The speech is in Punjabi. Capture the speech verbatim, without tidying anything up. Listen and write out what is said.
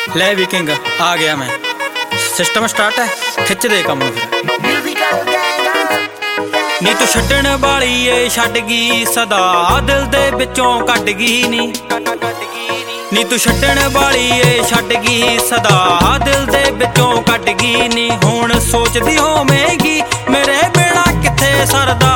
ਲੈ ਵੀ ਕਿੰਗ ਆ ਗਿਆ ਮੈਂ। ਸਿਸਟਮ ਸਟਾਰਟ ਹੈ, ਖਿੱਚ ਦੇ ਕੰਮ ਨੂੰ ਫਿਰ। ਨੀ ਤੂੰ ਛੱਡਣ ਵਾਲੀ ਏ ਛੱਡ ਗਈ ਸਦਾ, ਦਿਲ ਦੇ ਵਿੱਚੋਂ ਕੱਟ ਗਈ ਨੀ। ਨੀ ਤੂੰ ਛੱਡਣ ਵਾਲੀ ਏ ਛੱਡ ਗਈ ਸਦਾ, ਦਿਲ ਦੇ ਵਿੱਚੋਂ ਕੱਟ ਗਈ ਨੀ। ਹੁਣ ਸੋਚਦੀ ਹੋਵੇਂਗੀ ਮੇਰੇ ਬਿਨਾਂ ਕਿੱਥੇ ਸਰਦਾ।